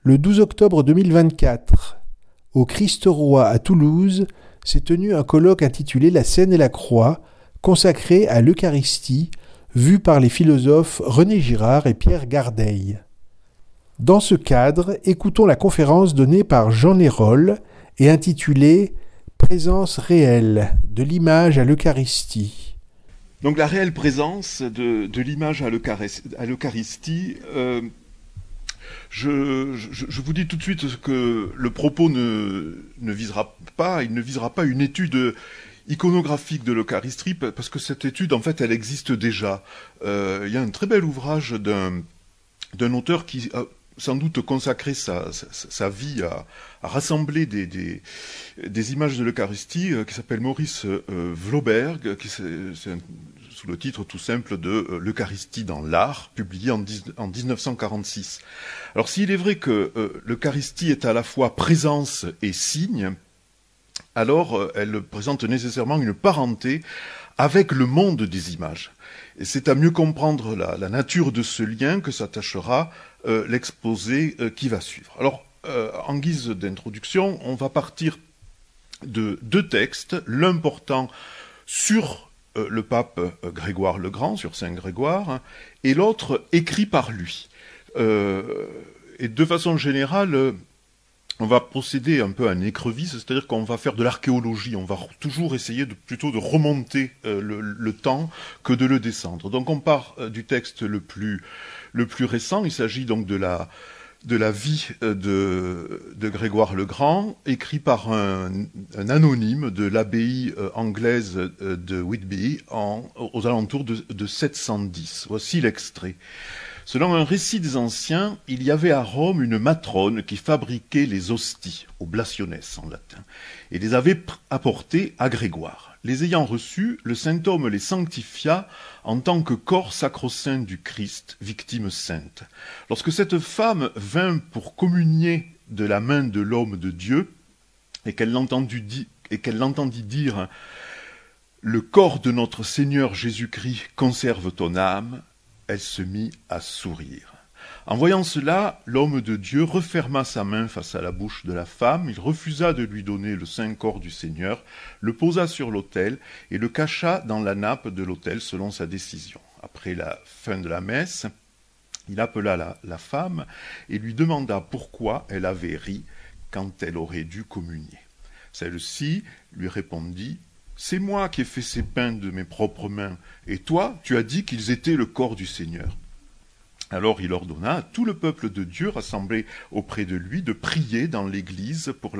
Le 12 octobre 2024, au Christ-Roi à Toulouse, s'est tenu un colloque intitulé La scène et la croix, consacré à l'Eucharistie, vu par les philosophes René Girard et Pierre Gardeil. Dans ce cadre, écoutons la conférence donnée par Jean Nérolle et intitulée « Présence réelle de l'image à l'Eucharistie ». Donc la réelle présence de l'image à l'Eucharistie, je vous dis tout de suite que le propos ne visera pas une étude iconographique de l'Eucharistie, parce que cette étude, en fait, elle existe déjà. Il y a un très bel ouvrage d'un auteur qui a sans doute consacré sa vie à rassembler des images de l'Eucharistie, qui s'appelle Maurice Vloberg, sous le titre tout simple de L'Eucharistie dans l'art, publié en 1946. Alors s'il est vrai que l'Eucharistie est à la fois présence et signe, alors elle présente nécessairement une parenté avec le monde des images. Et c'est à mieux comprendre la nature de ce lien que s'attachera l'exposé qui va suivre. Alors, en guise d'introduction, on va partir de deux textes, l'un portant sur le pape Grégoire le Grand, sur Saint Grégoire, et l'autre écrit par lui. Et de façon générale, on va procéder un peu à un écrevisse, c'est-à-dire qu'on va faire de l'archéologie, on va toujours essayer plutôt de remonter le temps que de le descendre. Donc on part du texte le plus récent, il s'agit donc de la vie de Grégoire le Grand, écrit par un anonyme de l'abbaye anglaise de Whitby aux alentours de 710. Voici l'extrait. Selon un récit des anciens, il y avait à Rome une matrone qui fabriquait les hosties, oblationes en latin, et les avait apportées à Grégoire. Les ayant reçus, le saint homme les sanctifia en tant que corps sacro-saint du Christ, victime sainte. Lorsque cette femme vint pour communier de la main de l'homme de Dieu, et qu'elle l'entendit dire « Le corps de notre Seigneur Jésus-Christ conserve ton âme », elle se mit à sourire. En voyant cela, l'homme de Dieu referma sa main face à la bouche de la femme, il refusa de lui donner le saint corps du Seigneur, le posa sur l'autel et le cacha dans la nappe de l'autel selon sa décision. Après la fin de la messe, il appela la femme et lui demanda pourquoi elle avait ri quand elle aurait dû communier. Celle-ci lui répondit: « C'est moi qui ai fait ces pains de mes propres mains, et toi, tu as dit qu'ils étaient le corps du Seigneur. » Alors il ordonna à tout le peuple de Dieu rassemblé auprès de lui de prier dans l'église pour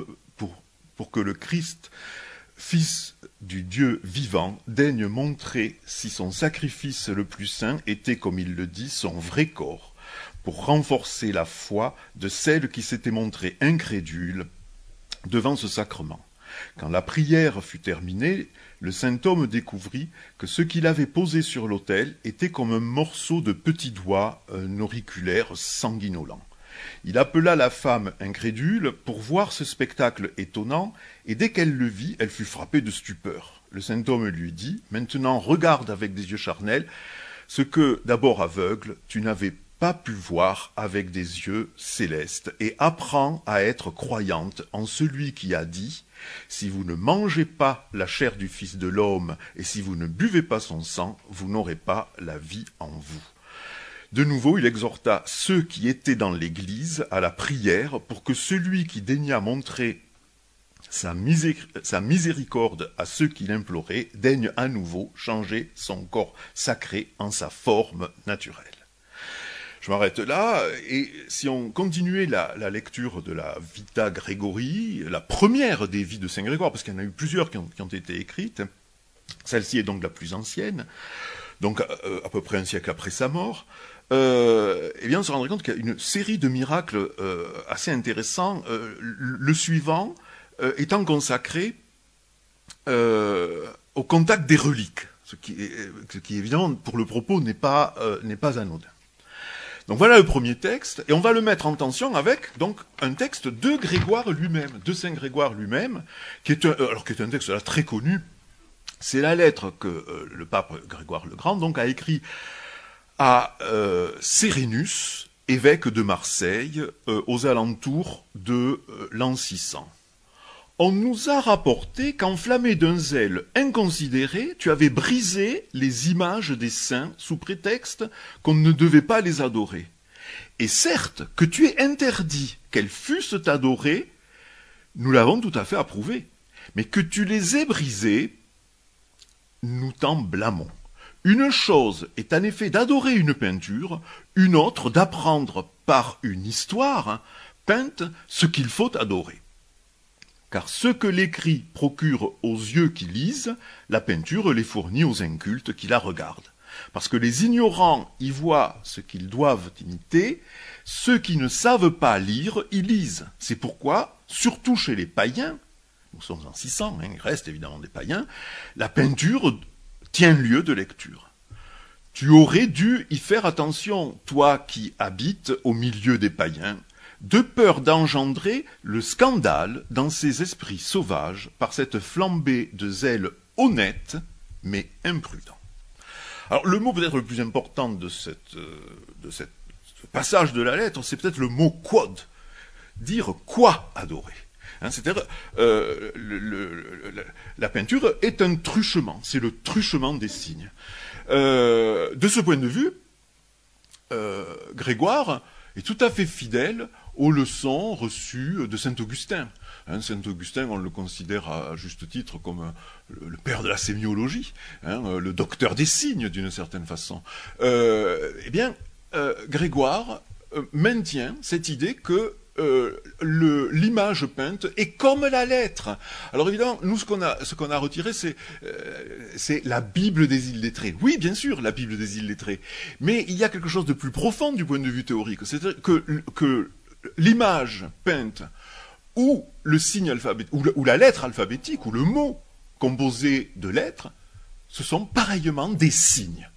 que le Christ, Fils du Dieu vivant, daigne montrer si son sacrifice le plus saint était, comme il le dit, son vrai corps, pour renforcer la foi de celles qui s'étaient montrées incrédules devant ce sacrement. Quand la prière fut terminée, le saint homme découvrit que ce qu'il avait posé sur l'autel était comme un morceau de petit doigt, un auriculaire sanguinolent. Il appela la femme incrédule pour voir ce spectacle étonnant, et dès qu'elle le vit, elle fut frappée de stupeur. Le saint homme lui dit: « Maintenant regarde avec des yeux charnels ce que, d'abord aveugle, tu n'avais pas pu voir avec des yeux célestes, et apprends à être croyante en celui qui a dit: si vous ne mangez pas la chair du Fils de l'homme, et si vous ne buvez pas son sang, vous n'aurez pas la vie en vous. » De nouveau, il exhorta ceux qui étaient dans l'église à la prière pour que celui qui daigna montrer sa miséricorde à ceux qui l'imploraient daigne à nouveau changer son corps sacré en sa forme naturelle. Je m'arrête là, et si on continuait la lecture de la Vita Gregori, la première des vies de Saint Grégoire, parce qu'il y en a eu plusieurs qui ont été écrites, celle-ci est donc la plus ancienne, donc à peu près un siècle après sa mort, eh bien on se rendrait compte qu'il y a une série de miracles assez intéressants, le suivant étant consacré au contact des reliques, ce qui évidemment pour le propos n'est pas anodin. Donc voilà le premier texte, et on va le mettre en tension avec donc un texte de Grégoire lui-même, de Saint Grégoire lui-même, qui est un texte là très connu. C'est la lettre que le pape Grégoire le Grand donc a écrit à Sérénus, évêque de Marseille, aux alentours de l'an 600. On nous a rapporté qu'enflammé d'un zèle inconsidéré, tu avais brisé les images des saints sous prétexte qu'on ne devait pas les adorer. Et certes, que tu aies interdit qu'elles fussent adorées, nous l'avons tout à fait approuvé. Mais que tu les aies brisées, nous t'en blâmons. Une chose est en effet d'adorer une peinture, une autre d'apprendre par une histoire peinte ce qu'il faut adorer. Car ce que l'écrit procure aux yeux qui lisent, la peinture les fournit aux incultes qui la regardent. Parce que les ignorants y voient ce qu'ils doivent imiter, ceux qui ne savent pas lire y lisent. C'est pourquoi, surtout chez les païens, nous sommes en 600, il reste évidemment des païens, la peinture tient lieu de lecture. Tu aurais dû y faire attention, toi qui habites au milieu des païens, de peur d'engendrer le scandale dans ces esprits sauvages par cette flambée de zèle honnête, mais imprudent. Alors le mot peut-être le plus important de ce passage de la lettre, c'est peut-être le mot « quod », dire quoi adorer. C'est-à-dire, la peinture est un truchement, c'est le truchement des signes. De ce point de vue, Grégoire est tout à fait fidèle aux leçons reçues de Saint-Augustin. Saint-Augustin, on le considère à juste titre comme le père de la sémiologie, le docteur des signes d'une certaine façon. Grégoire maintient cette idée que l'image peinte est comme la lettre. Alors évidemment, nous, ce qu'on a retiré, c'est la Bible des illettrés. Oui, bien sûr, la Bible des illettrés. Mais il y a quelque chose de plus profond du point de vue théorique. C'est-à-dire que l'image peinte ou le signe alphabétique, ou la lettre alphabétique, ou le mot composé de lettres, ce sont pareillement des signes.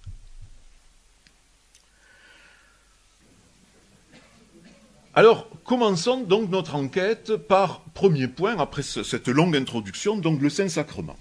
Alors, commençons donc notre enquête par premier point, après cette longue introduction, donc le Saint-Sacrement.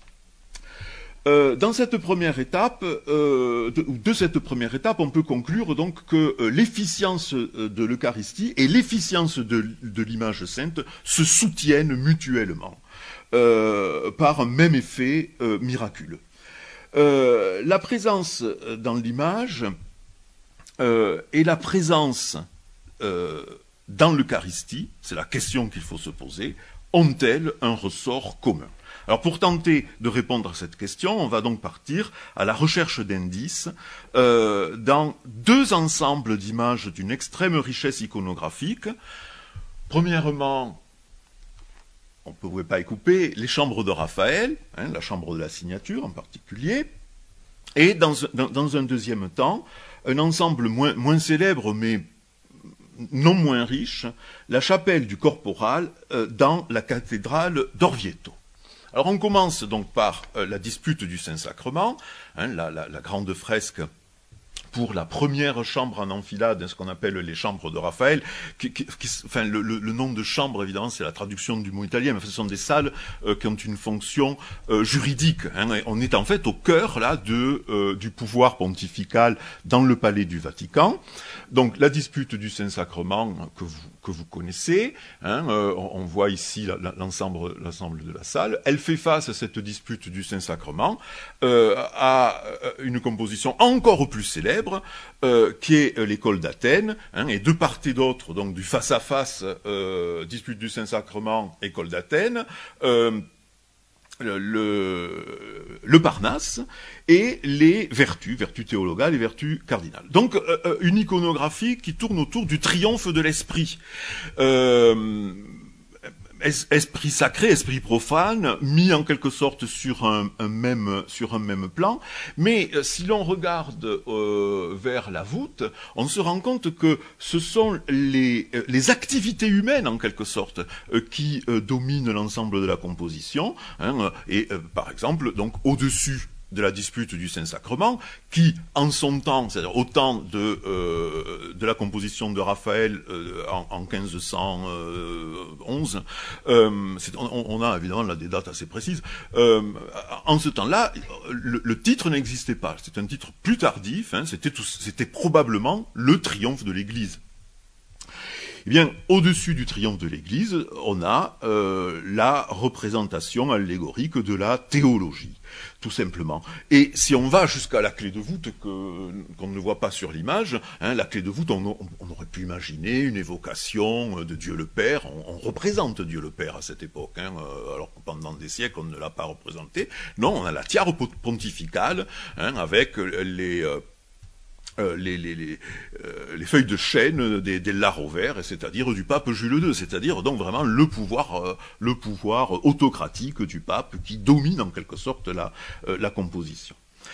Dans cette première étape, de cette première étape, on peut conclure donc que l'efficience de l'Eucharistie et l'efficience de l'image sainte se soutiennent mutuellement par un même effet miraculeux. La présence dans l'image et la présence dans l'Eucharistie, c'est la question qu'il faut se poser, ont-elles un ressort commun? Alors pour tenter de répondre à cette question, on va donc partir à la recherche d'indices dans deux ensembles d'images d'une extrême richesse iconographique. Premièrement, on ne pouvait pas y couper les chambres de Raphaël, la chambre de la signature en particulier, et dans un deuxième temps, un ensemble moins célèbre mais non moins riche, la chapelle du Corporal dans la cathédrale d'Orvieto. Alors on commence donc par la dispute du Saint-Sacrement, la grande fresque pour la première chambre en enfilade, ce qu'on appelle les chambres de Raphaël. Le nom de chambre, évidemment, c'est la traduction du mot italien, mais ce sont des salles qui ont une fonction juridique. On est en fait au cœur là du pouvoir pontifical dans le palais du Vatican. Donc la dispute du Saint-Sacrement que vous connaissez, on voit ici l'ensemble de la salle. Elle fait face à cette dispute du Saint-Sacrement à une composition encore plus célèbre, qui est l'école d'Athènes, et de part et d'autre, donc du face-à-face, dispute du Saint-Sacrement, école d'Athènes, le Parnasse et les vertus théologales et vertus cardinales. Donc une iconographie qui tourne autour du triomphe de l'esprit. Esprit sacré, esprit profane, mis en quelque sorte sur un même plan. Mais si l'on regarde vers la voûte, on se rend compte que ce sont les activités humaines en quelque sorte qui dominent l'ensemble de la composition. Par exemple, donc au-dessus de la dispute du Saint-Sacrement, qui, en son temps, c'est-à-dire au temps de la composition de Raphaël en 1511, on a évidemment là des dates assez précises, en ce temps-là, le titre n'existait pas. C'est un titre plus tardif, c'était probablement le triomphe de l'Église. Eh bien, au-dessus du triomphe de l'Église, on a la représentation allégorique de la théologie, tout simplement. Et si on va jusqu'à la clé de voûte qu'on ne voit pas sur l'image, hein, la clé de voûte, on aurait pu imaginer une évocation de Dieu le Père. On représente Dieu le Père à cette époque, hein, alors que pendant des siècles on ne l'a pas représenté. Non, on a la tiare pontificale, hein, avec les feuilles de chêne des Larovaires, c'est-à-dire du pape Jules II, c'est-à-dire donc vraiment le pouvoir autocratique du pape qui domine en quelque sorte la composition.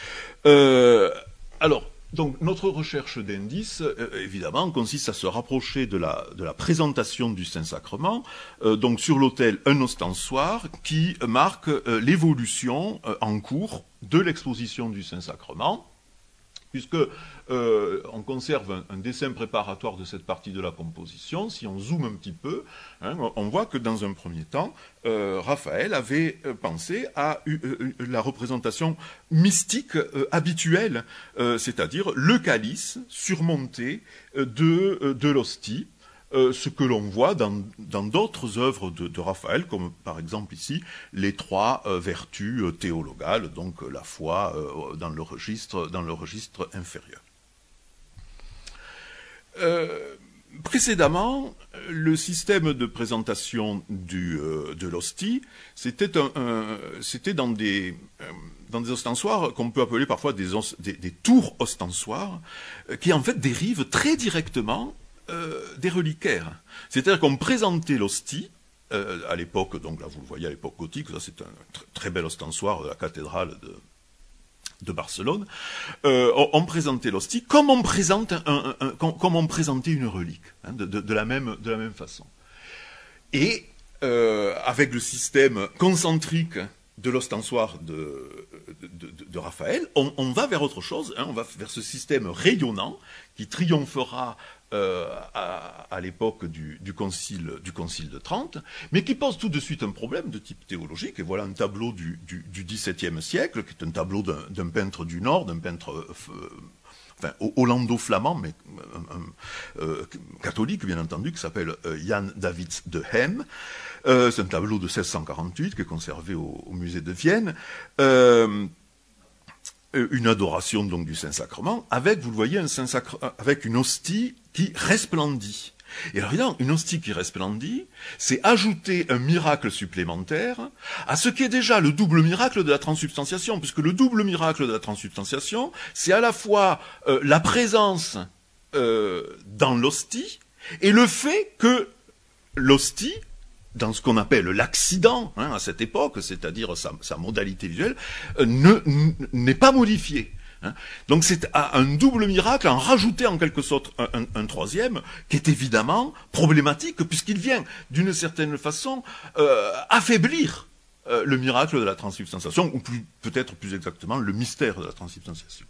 Alors, donc notre recherche d'indices, évidemment, consiste à se rapprocher de la présentation du Saint-Sacrement, donc sur l'autel un ostensoir qui marque l'évolution en cours de l'exposition du Saint-Sacrement, puisque on conserve un dessin préparatoire de cette partie de la composition. Si on zoome un petit peu, hein, on voit que dans un premier temps, Raphaël avait pensé à la représentation mystique habituelle, c'est-à-dire le calice surmonté de l'hostie, ce que l'on voit dans d'autres œuvres de Raphaël, comme par exemple ici les trois vertus théologales, donc la foi dans le registre inférieur. Précédemment, le système de présentation de l'hostie, c'était dans des ostensoirs qu'on peut appeler parfois des tours ostensoirs, qui en fait dérivent très directement des reliquaires. C'est-à-dire qu'on présentait l'hostie, à l'époque, donc là vous le voyez à l'époque gothique, ça c'est un très bel ostensoir de la cathédrale de Barcelone, on présentait l'hostie comme on présentait une relique, hein, de la même façon. Et avec le système concentrique de l'ostensoir de Raphaël, on va vers autre chose, hein, on va vers ce système rayonnant qui triomphera à l'époque du concile de Trente, mais qui pose tout de suite un problème de type théologique. Et voilà un tableau du XVIIe siècle, qui est un tableau d'un peintre du Nord, d'un peintre hollando-flamand, mais catholique bien entendu, qui s'appelle Jan Davids de Hem. C'est un tableau de 1648 qui est conservé au musée de Vienne. Une adoration donc du Saint-Sacrement, avec, vous le voyez, avec une hostie qui resplendit. Et alors évidemment, une hostie qui resplendit, c'est ajouter un miracle supplémentaire à ce qui est déjà le double miracle de la transsubstantiation, puisque le double miracle de la transsubstantiation, c'est à la fois la présence dans l'hostie et le fait que l'hostie, dans ce qu'on appelle l'accident, hein, à cette époque, c'est-à-dire sa modalité visuelle, n'est pas modifiée. Hein. Donc c'est un double miracle, en rajouter en quelque sorte un troisième, qui est évidemment problématique, puisqu'il vient, d'une certaine façon, affaiblir le miracle de la transsubstantiation, ou peut-être plus exactement, le mystère de la transsubstantiation.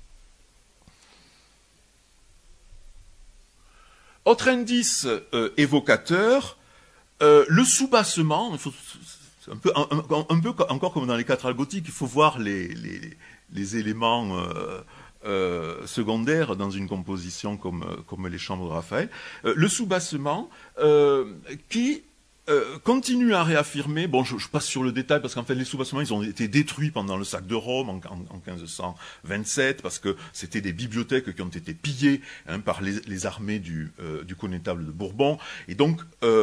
Autre indice évocateur, le soubassement, c'est un peu encore comme dans les cathédrales gothiques, il faut voir les éléments secondaires dans une composition comme les chambres de Raphaël. Le soubassement qui continue à réaffirmer, bon je passe sur le détail parce qu'en fait les soubassements ils ont été détruits pendant le sac de Rome en 1527 parce que c'était des bibliothèques qui ont été pillées hein, par les armées du connétable de Bourbon et donc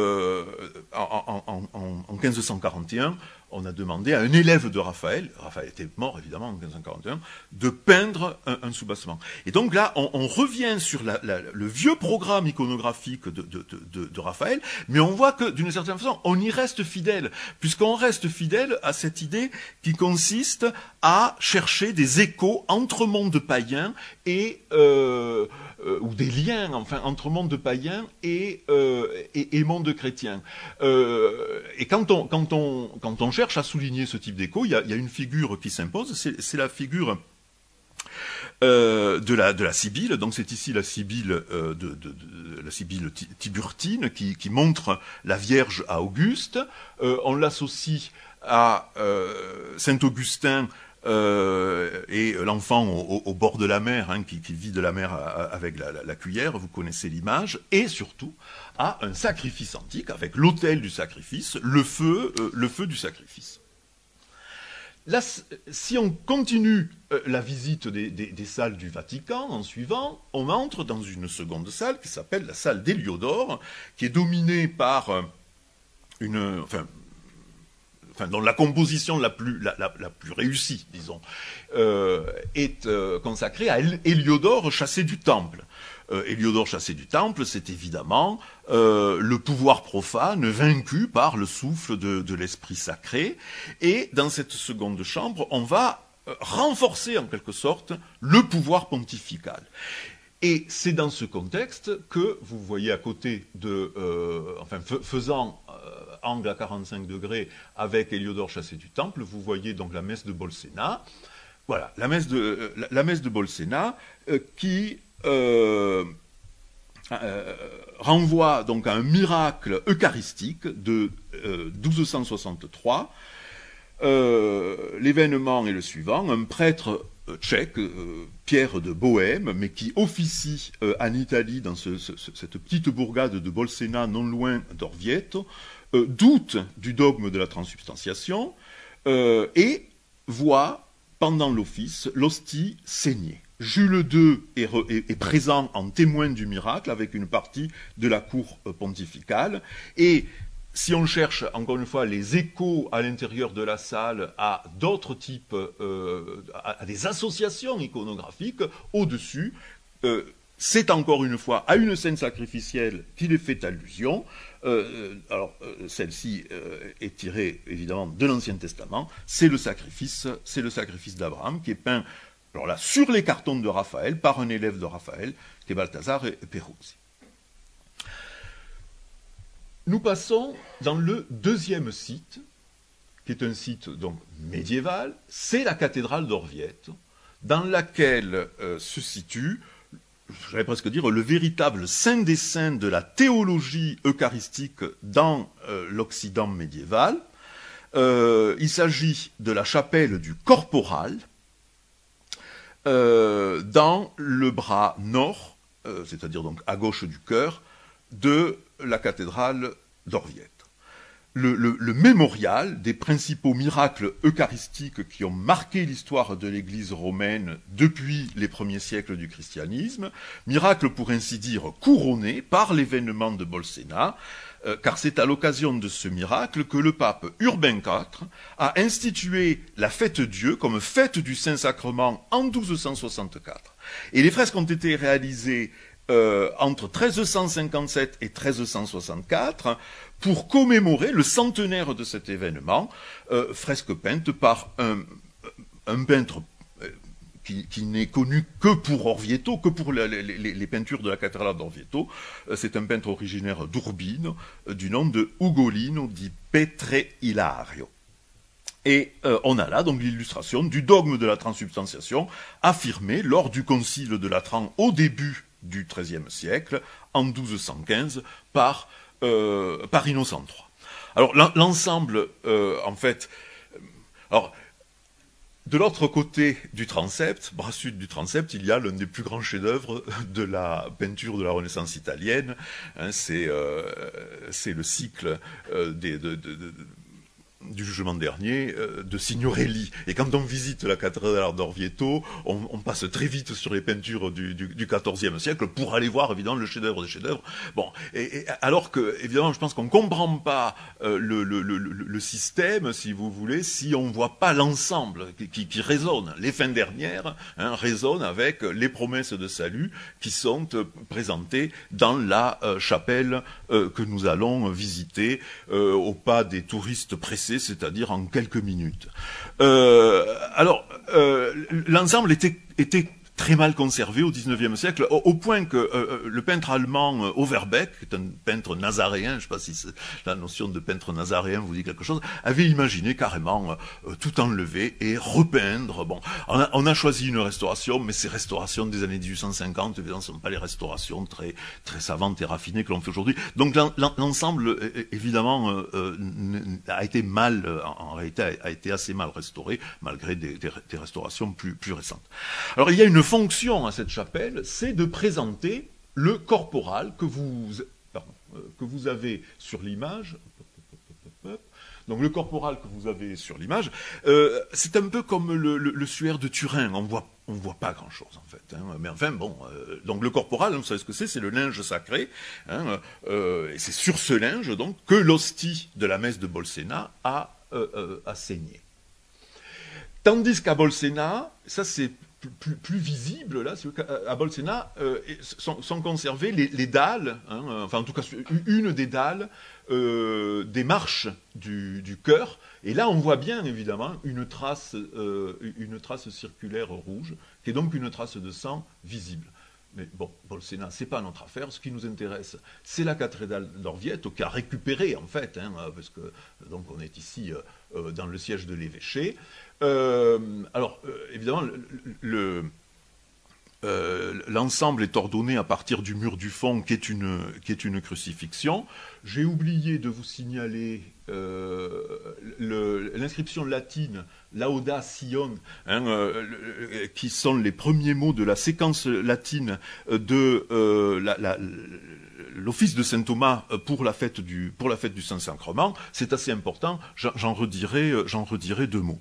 en 1541 on a demandé à un élève de Raphaël était mort évidemment en 1541, de peindre un soubassement. Et donc là, on revient sur le vieux programme iconographique de Raphaël, mais on voit que d'une certaine façon, on y reste fidèle, puisqu'on reste fidèle à cette idée qui consiste à chercher des échos entre mondes païens et ou des liens enfin entre monde païen et monde chrétien. Et quand on cherche à souligner ce type d'écho, il y a une figure qui s'impose, c'est la figure de la Sibylle. Donc c'est ici la Sibylle la Sibylle Tiburtine qui montre la Vierge à Auguste. On l'associe à Saint Augustin et l'enfant au bord de la mer, hein, qui vit de la mer avec la cuillère, vous connaissez l'image, et surtout à un sacrifice antique avec l'autel du sacrifice, le feu du sacrifice. Là, si on continue la visite des salles du Vatican en suivant, on entre dans une seconde salle qui s'appelle la salle d'Héliodore, qui est dominée par dont la composition la plus réussie, disons, est consacrée à Héliodore chassé du temple. Héliodore chassé du temple, c'est évidemment le pouvoir profane vaincu par le souffle de l'esprit sacré. Et dans cette seconde chambre, on va renforcer en quelque sorte le pouvoir pontifical. Et c'est dans ce contexte que vous voyez à côté faisant angle à 45 degrés avec Héliodore chassé du temple, vous voyez donc la messe de Bolsena. Voilà, la messe de Bolsena qui renvoie donc à un miracle eucharistique de 1263. L'événement est le suivant: un prêtre tchèque, Pierre de Bohême, mais qui officie en Italie dans cette petite bourgade de Bolsena, non loin d'Orvieto, doute du dogme de la transsubstantiation et voit pendant l'office l'hostie saigner. Jules II est présent en témoin du miracle avec une partie de la cour pontificale, et si on cherche, encore une fois, les échos à l'intérieur de la salle à d'autres types, à des associations iconographiques, au-dessus, c'est encore une fois à une scène sacrificielle qu'il est fait allusion. Celle-ci est tirée évidemment de l'Ancien Testament. C'est le sacrifice d'Abraham qui est peint, alors là, sur les cartons de Raphaël, par un élève de Raphaël, qui est Balthazar et Peruzzi. Nous passons dans le deuxième site, qui est un site donc médiéval, c'est la cathédrale d'Orvieto, dans laquelle se situe, j'allais presque dire, le véritable saint des saints de la théologie eucharistique dans l'Occident médiéval. Il s'agit de la chapelle du Corporal, dans le bras nord, c'est-à-dire donc à gauche du chœur, de la cathédrale d'Orvieto. Le mémorial des principaux miracles eucharistiques qui ont marqué l'histoire de l'Église romaine depuis les premiers siècles du christianisme, miracles pour ainsi dire couronnés par l'événement de Bolsena, car c'est à l'occasion de ce miracle que le pape Urbain IV a institué la fête Dieu comme fête du Saint-Sacrement en 1264. Et les fresques ont été réalisées entre 1357 et 1364 pour commémorer le centenaire de cet événement, fresques peintes par un peintre qui n'est connu que pour Orvieto, que pour les peintures de la cathédrale d'Orvieto. C'est un peintre originaire d'Urbino, du nom de Ugolino di Petre Ilario. Et on a là donc l'illustration du dogme de la transsubstantiation affirmé lors du concile de Latran au début du XIIIe siècle, en 1215, par Innocent III. Alors l'ensemble, en fait... Alors, de l'autre côté du transept, bras sud du transept, il y a l'un des plus grands chefs-d'œuvre de la peinture de la Renaissance italienne. Hein, c'est le cycle du jugement dernier de Signorelli. Et quand on visite la cathédrale d'Orvieto, on passe très vite sur les peintures du XIVe siècle pour aller voir évidemment le chef-d'œuvre des chefs-d'œuvre. Bon, alors que évidemment, je pense qu'on ne comprend pas le système, si vous voulez, si on ne voit pas l'ensemble qui résonne. Les fins dernières résonnent avec les promesses de salut qui sont présentées dans la chapelle que nous allons visiter au pas des touristes pressés, c'est-à-dire en quelques minutes. L'ensemble était très mal conservée au XIXe siècle, au point que le peintre allemand Overbeck, qui est un peintre nazaréen, je ne sais pas si la notion de peintre nazaréen vous dit quelque chose, avait imaginé carrément tout enlever et repeindre. Bon, on a choisi une restauration, mais ces restaurations des années 1850, évidemment, ne sont pas les restaurations très savantes et raffinées que l'on fait aujourd'hui. Donc l'ensemble, évidemment, a été en réalité, a été assez mal restauré, malgré des restaurations plus récentes. Alors il y a une fonction à cette chapelle, c'est de présenter le corporal que vous avez sur l'image. Donc le corporal que vous avez sur l'image, c'est un peu comme le suaire de Turin. On voit pas grand-chose en fait. Hein. Mais enfin bon, donc le corporal, vous savez ce que c'est le linge sacré. Hein, et c'est sur ce linge donc que l'hostie de la messe de Bolsena a saigné. Tandis qu'à Bolsena, ça c'est plus visible là, à Bolsena sont conservées les dalles, hein, enfin en tout cas une des dalles des marches du chœur, et là on voit bien évidemment une trace circulaire rouge, qui est donc une trace de sang visible. Mais bon, Bolsena, c'est pas notre affaire. Ce qui nous intéresse, c'est la cathédrale d'Orvieto, qui a récupéré en fait, hein, parce que donc on est ici dans le siège de l'évêché. Alors évidemment, l'ensemble est ordonné à partir du mur du fond, qui est une crucifixion. J'ai oublié de vous signaler l'inscription latine Lauda Sion, hein, qui sont les premiers mots de la séquence latine de l'office de saint Thomas pour la fête du Saint-Sacrement. C'est assez important. J'en redirai 2 mots.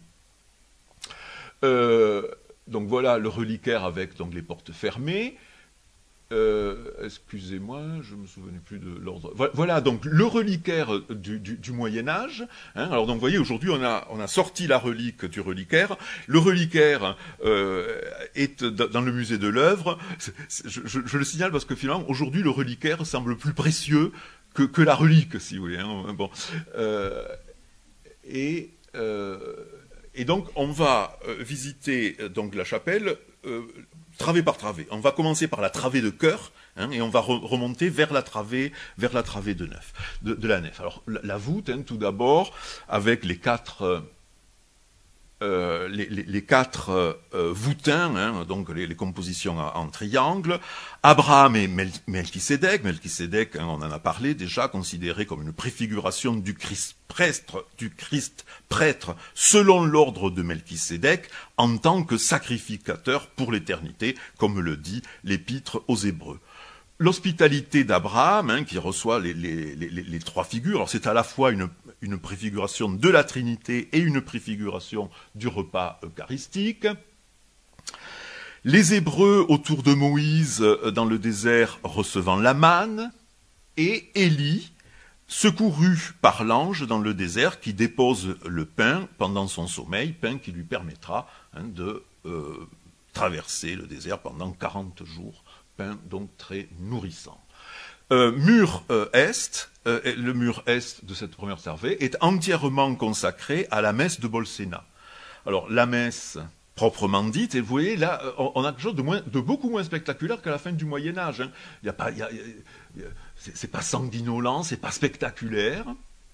Donc voilà le reliquaire avec donc les portes fermées. Excusez-moi, je me souvenais plus de l'ordre. Voilà donc le reliquaire du Moyen Âge. Hein. Alors donc vous voyez, aujourd'hui on a sorti la relique du reliquaire. Le reliquaire est dans le musée de l'œuvre. Je le signale parce que finalement aujourd'hui le reliquaire semble plus précieux que la relique, si vous voulez. Hein. Bon. Et donc on va visiter donc la chapelle travée par travée. On va commencer par la travée de chœur, hein, et on va remonter vers la travée de la nef. Alors la voûte, hein, tout d'abord, avec les quatre voûtins, hein, donc les compositions en triangle. Abraham et Melchisédek. Melchisédek, hein, on en a parlé déjà, considéré comme une préfiguration du Christ prêtre selon l'ordre de Melchisédek, en tant que sacrificateur pour l'éternité, comme le dit l'Épître aux Hébreux. L'hospitalité d'Abraham, hein, qui reçoit les 3 figures, alors c'est à la fois une préfiguration de la Trinité et une préfiguration du repas eucharistique. Les Hébreux autour de Moïse dans le désert recevant la manne, et Élie, secouru par l'ange dans le désert, qui dépose le pain pendant son sommeil, pain qui lui permettra, hein, de traverser le désert pendant 40 jours, pain donc très nourrissant. Le mur est de cette première travée est entièrement consacré à la messe de Bolsena. Alors la messe proprement dite, et vous voyez là, on a quelque chose de beaucoup moins spectaculaire qu'à la fin du Moyen Âge. Hein. C'est pas sanguinolent, c'est pas spectaculaire.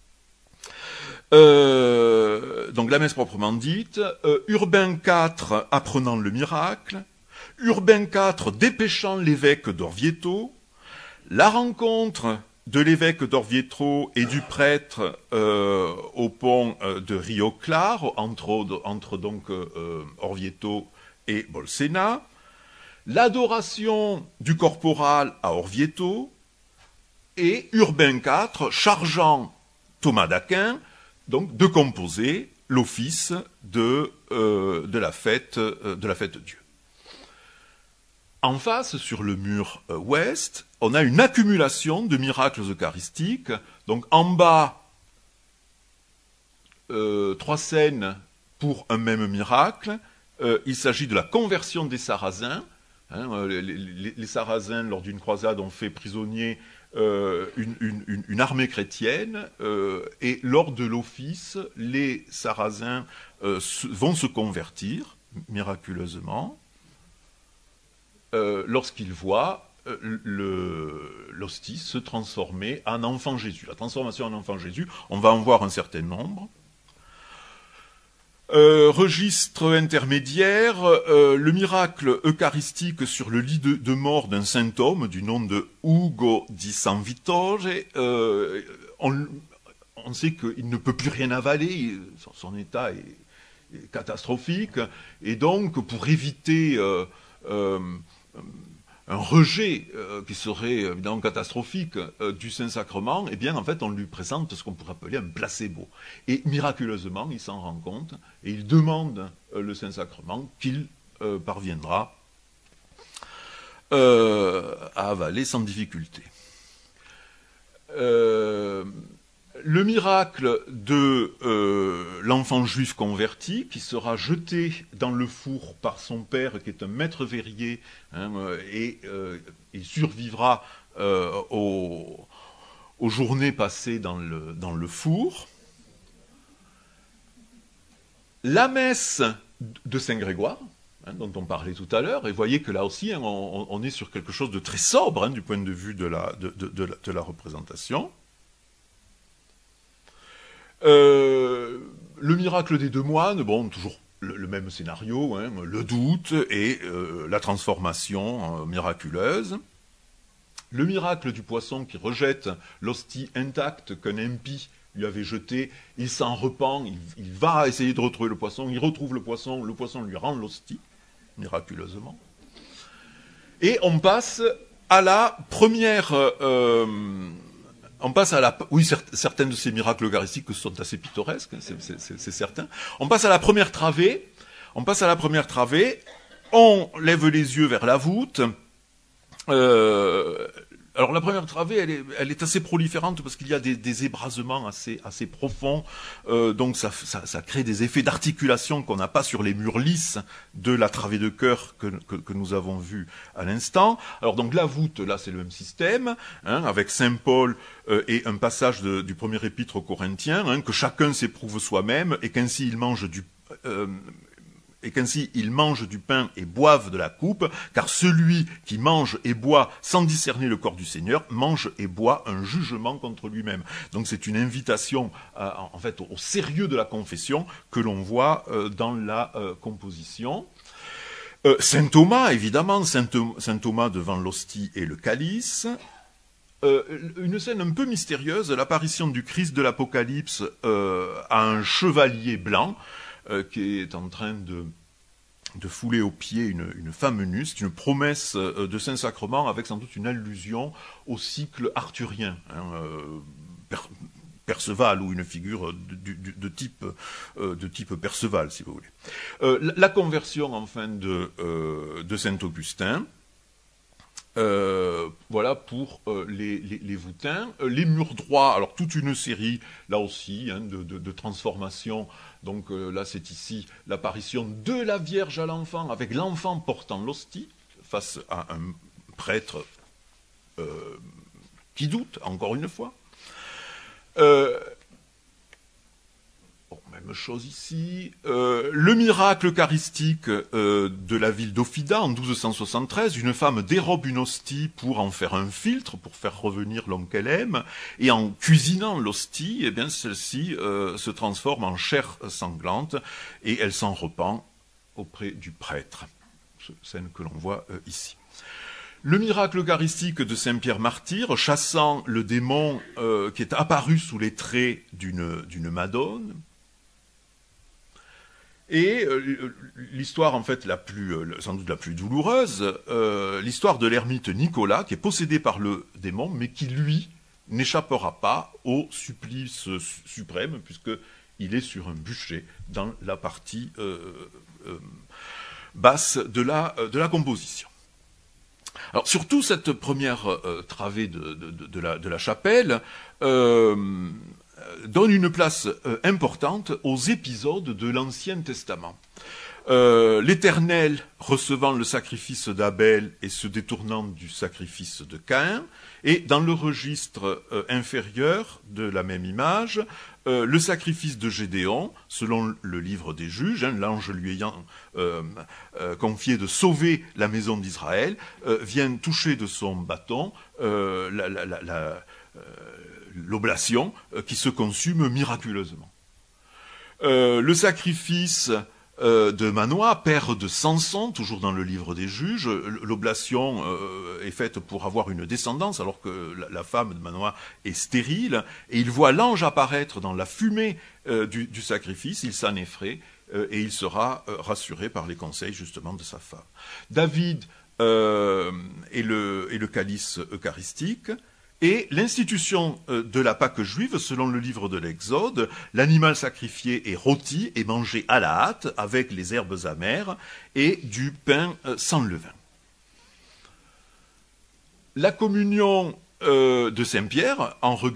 Donc la messe proprement dite, Urbain IV apprenant le miracle, Urbain IV dépêchant l'évêque d'Orvieto, la rencontre de l'évêque d'Orvieto et du prêtre au pont de Rio Claro, entre donc Orvieto et Bolsena, l'adoration du corporal à Orvieto, et Urbain IV chargeant Thomas d'Aquin donc de composer l'office de la fête de Dieu. En face, sur le mur ouest, on a une accumulation de miracles eucharistiques. Donc en bas, 3 scènes pour un même miracle. Il s'agit de la conversion des Sarrasins. Hein, les Sarrasins, lors d'une croisade, ont fait prisonnier une armée chrétienne, et lors de l'office, les Sarrasins vont se convertir miraculeusement. lorsqu'il voit l'hostie se transformer en enfant Jésus. La transformation en enfant Jésus, on va en voir un certain nombre. Registre intermédiaire, le miracle eucharistique sur le lit de mort d'un saint homme du nom de Ugo di San Vittore. On sait qu'il ne peut plus rien avaler, son état est catastrophique, et donc pour éviter un rejet qui serait évidemment catastrophique du Saint-Sacrement, eh bien en fait on lui présente ce qu'on pourrait appeler un placebo. Et miraculeusement, il s'en rend compte et il demande le Saint-Sacrement qu'il parviendra à avaler sans difficulté. Le miracle de l'enfant juif converti qui sera jeté dans le four par son père qui est un maître verrier, et il survivra aux journées passées dans le four. La messe de Saint Grégoire, dont on parlait tout à l'heure, et voyez que là aussi on est sur quelque chose de très sobre du point de vue de la représentation. Le miracle des deux moines, bon, toujours le même scénario, le doute et la transformation miraculeuse. Le miracle du poisson qui rejette l'hostie intacte qu'un impie lui avait jetée, il s'en repent, il va essayer de retrouver le poisson, il retrouve le poisson lui rend l'hostie, miraculeusement. Et on passe à la première... oui, certains de ces miracles eucharistiques sont assez pittoresques, c'est certain. On passe à la première travée, on lève les yeux vers la voûte. Alors la première travée, elle est assez proliférante parce qu'il y a des ébrasements assez profonds, donc ça crée des effets d'articulation qu'on n'a pas sur les murs lisses de la travée de chœur que nous avons vu à l'instant. Alors donc la voûte, là c'est le même système, avec Saint Paul et un passage du premier épître aux Corinthiens, que chacun s'éprouve soi-même et qu'ainsi il mange du pain et boive de la coupe, car celui qui mange et boit sans discerner le corps du Seigneur, mange et boit un jugement contre lui-même. Donc c'est une invitation en fait au sérieux de la confession que l'on voit dans la composition. Saint Thomas, évidemment, Saint Thomas devant l'hostie et le calice. Une scène un peu mystérieuse, l'apparition du Christ de l'Apocalypse à un chevalier blanc, qui est en train de fouler aux pieds une femme nue. C'est une promesse de Saint-Sacrement avec sans doute une allusion au cycle arthurien, Perceval, ou une figure de type Perceval, si vous voulez. La conversion, enfin, de Saint-Augustin. Voilà pour les voûtins. Les murs droits, alors toute une série, là aussi, de transformations. Donc là, c'est ici l'apparition de la Vierge à l'enfant, avec l'enfant portant l'hostie, face à un prêtre qui doute, encore une fois. Même chose ici. Le miracle eucharistique de la ville d'Offida en 1273, une femme dérobe une hostie pour en faire un filtre, pour faire revenir l'homme qu'elle aime, et en cuisinant l'hostie, eh bien celle-ci se transforme en chair sanglante, et elle s'en repent auprès du prêtre. Scène que l'on voit ici. Le miracle eucharistique de Saint-Pierre martyr, chassant le démon qui est apparu sous les traits d'une madone. Et l'histoire, en fait, sans doute la plus douloureuse, l'histoire de l'ermite Nicolas, qui est possédé par le démon, mais qui, lui, n'échappera pas au supplice suprême, puisqu'il est sur un bûcher dans la partie basse de la composition. Alors, surtout cette première travée de la chapelle donne une place importante aux épisodes de l'Ancien Testament. L'Éternel recevant le sacrifice d'Abel et se détournant du sacrifice de Caïn, et dans le registre inférieur de la même image, le sacrifice de Gédéon, selon le livre des Juges, l'ange lui ayant confié de sauver la maison d'Israël, vient toucher de son bâton l'oblation qui se consume miraculeusement. Le sacrifice de Manoah, père de Samson, toujours dans le livre des Juges, l'oblation est faite pour avoir une descendance, alors que la femme de Manoah est stérile, et il voit l'ange apparaître dans la fumée du sacrifice, il s'en effraie, et il sera rassuré par les conseils justement de sa femme. David est le calice eucharistique, et l'institution de la Pâque juive, selon le livre de l'Exode, l'animal sacrifié est rôti et mangé à la hâte avec les herbes amères et du pain sans levain. La communion de Saint-Pierre,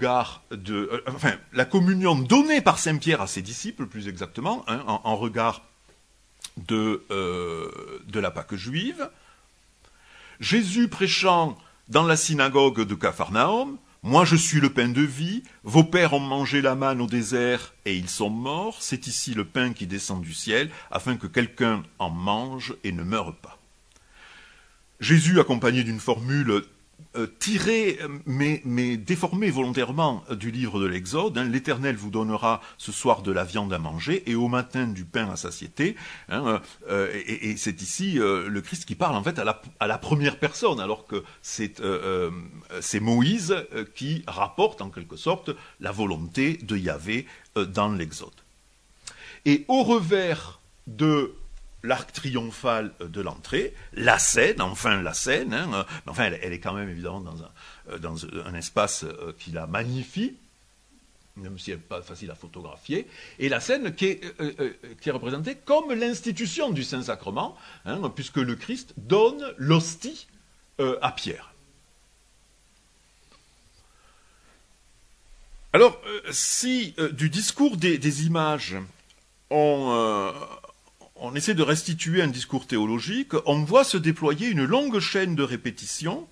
la communion donnée par Saint-Pierre à ses disciples, plus exactement, en regard de la Pâque juive, Jésus prêchant dans la synagogue de Capharnaüm, « Moi je suis le pain de vie, vos pères ont mangé la manne au désert et ils sont morts, c'est ici le pain qui descend du ciel, afin que quelqu'un en mange et ne meure pas. » Jésus, accompagné d'une formule tirée mais déformée volontairement du livre de l'Exode, l'Éternel vous donnera ce soir de la viande à manger et au matin du pain à satiété, et c'est ici le Christ qui parle en fait à la première personne, alors que c'est Moïse qui rapporte en quelque sorte la volonté de Yahvé dans l'Exode. Et au revers de l'arc triomphal de l'entrée, la scène, elle est quand même évidemment dans un espace qui la magnifie, même si elle n'est pas facile à photographier, et la scène qui est représentée comme l'institution du Saint-Sacrement, puisque le Christ donne l'hostie à Pierre. Alors, si du discours des images, on essaie de restituer un discours théologique, on voit se déployer une longue chaîne de répétitions,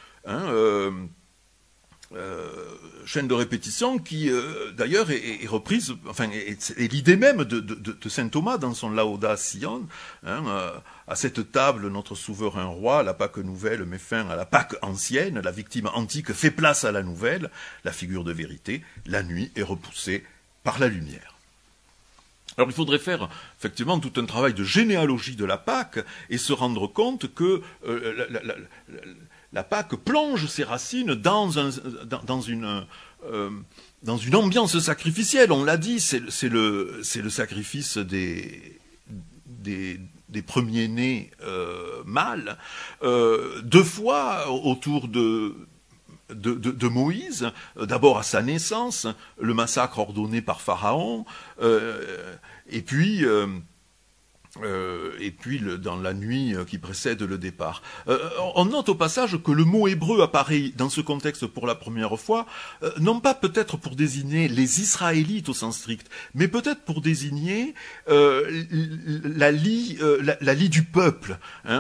chaîne de répétitions qui d'ailleurs est reprise, est l'idée même de saint Thomas dans son Lauda Sion, à cette table notre souverain roi, la Pâque nouvelle met fin à la Pâque ancienne, la victime antique fait place à la nouvelle, la figure de vérité, la nuit est repoussée par la lumière. Alors il faudrait faire effectivement tout un travail de généalogie de la Pâque et se rendre compte que la Pâque plonge ses racines dans une ambiance sacrificielle. On l'a dit, c'est le sacrifice des premiers-nés mâles, deux fois autour de Moïse, d'abord à sa naissance, le massacre ordonné par Pharaon, et puis dans la nuit qui précède le départ. On note au passage que le mot hébreu apparaît dans ce contexte pour la première fois, non pas peut-être pour désigner les Israélites au sens strict, mais peut-être pour désigner la lie du peuple.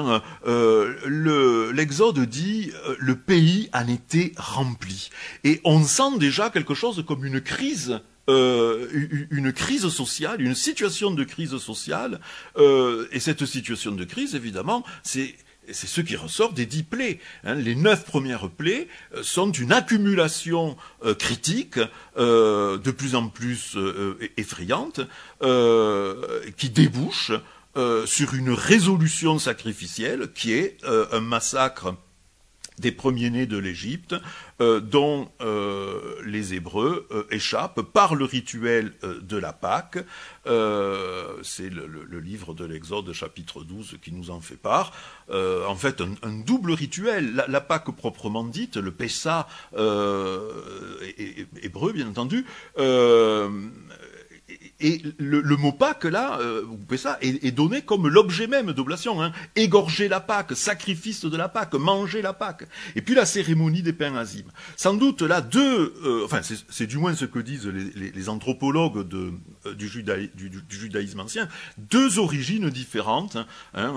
L'Exode dit « le pays en était rempli ». Et on sent déjà quelque chose comme une crise sociale, une situation de crise sociale, et cette situation de crise, évidemment, c'est ce qui ressort des 10 plaies. Les 9 premières plaies sont une accumulation critique de plus en plus effrayante, qui débouche sur une résolution sacrificielle qui est un massacre des premiers-nés de l'Égypte, dont les Hébreux échappent par le rituel de la Pâque. C'est le livre de l'Exode, chapitre 12, qui nous en fait part. En fait, un double rituel. La Pâque proprement dite, le Pessa hébreu, bien entendu, et le mot Pâques, là, vous pouvez ça, est donné comme l'objet même d'oblation. Hein. Égorger la Pâque, sacrifice de la Pâque, manger la Pâque. Et puis la cérémonie des pains azimes. Sans doute, là, enfin, c'est du moins ce que disent les anthropologues du judaïsme ancien, deux origines différentes, hein,